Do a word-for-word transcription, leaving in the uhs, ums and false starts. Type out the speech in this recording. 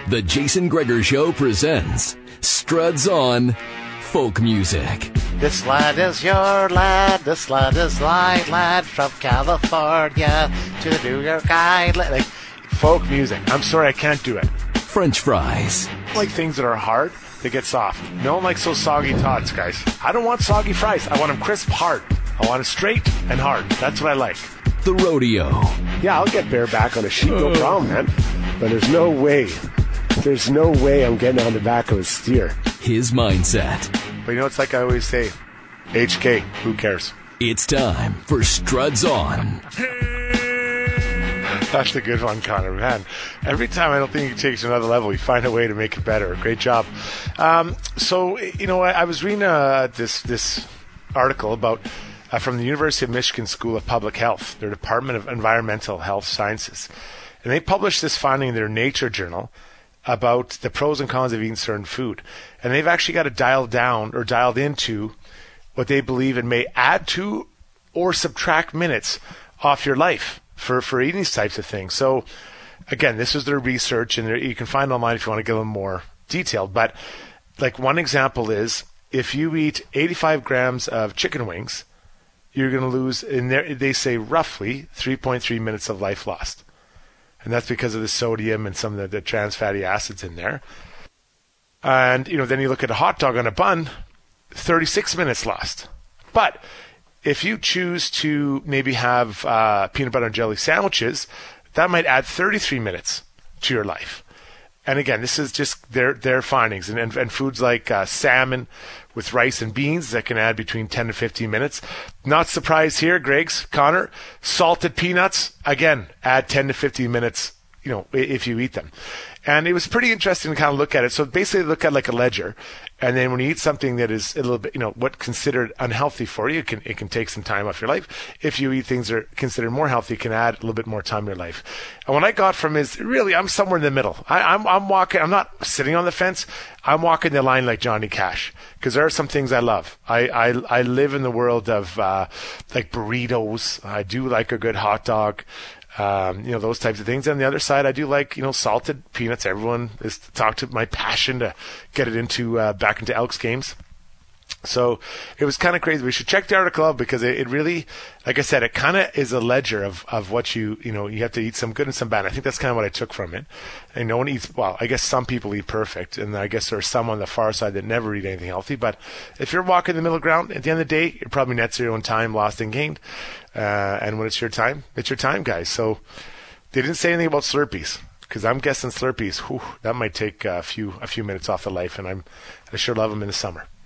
The Jason Gregor Show presents Struds On Folk Music. This lad is your lad, this lad is light lad from California to New York Island. Like, folk music. I'm sorry, I can't do it. French fries. I like things that are hard, they get soft. No one likes those soggy tots, guys. I don't want soggy fries. I want them crisp, hard. I want it straight and hard. That's what I like. The rodeo. Yeah, I'll get bareback on a sheep, no problem, man. But there's no way. There's no way I'm getting on the back of a steer. His mindset. But you know, it's like I always say, H K, who cares? It's time for Struds On. That's a good one, Connor. Man, every time I don't think you take it to another level, you find a way to make it better. Great job. Um, so, you know, I, I was reading uh, this this article about uh, from the University of Michigan School of Public Health, their Department of Environmental Health Sciences. And they published this finding in their Nature journal about the pros and cons of eating certain food. And they've actually got it dialed down or dialed into what they believe it may add to or subtract minutes off your life for, for eating these types of things. So, again, this is their research, and you can find online if you want to get a little more detailed. But, like, one example is if you eat eighty-five grams of chicken wings, you're going to lose, in there, they say roughly three point three minutes of life lost. And that's because of the sodium and some of the, the trans fatty acids in there. And, you know, then you look at a hot dog on a bun, thirty-six minutes lost. But if you choose to maybe have uh, peanut butter and jelly sandwiches, that might add thirty-three minutes to your life. And again, this is just their their findings. And, and, and foods like uh, salmon with rice and beans that can add between ten to fifteen minutes. Not surprised here, Greg's, Connor. Salted peanuts, again, add ten to fifteen minutes, you know, if you eat them. And it was pretty interesting to kind of look at it. So basically look at like a ledger. And then when you eat something that is a little bit, you know, what considered unhealthy for you, it can, it can take some time off your life. If you eat things that are considered more healthy, it can add a little bit more time in your life. And what I got from is really, I'm somewhere in the middle. I, I'm, I'm walking, I'm not sitting on the fence. I'm walking the line like Johnny Cash. Because there are some things I love. I, I, I live in the world of, uh, like burritos. I do like a good hot dog. Um, you know, those types of things. On the other side, I do like, you know, salted peanuts. Everyone is talked to my passion to get it into, uh, back into Elks games. So it was kind of crazy. We should check the article out because it, it really, like I said, it kind of is a ledger of, of what you, you know, you have to eat some good and some bad. I think that's kind of what I took from it. And no one eats, well, I guess some people eat perfect. And I guess there are some on the far side that never eat anything healthy. But if you're walking the middle ground, at the end of the day, you're probably net zero in time lost and gained. Uh, and when it's your time, it's your time, guys. So they didn't say anything about Slurpees. Because I'm guessing Slurpees, whew, that might take a few a few minutes off of life, and I'm I sure love them in the summer.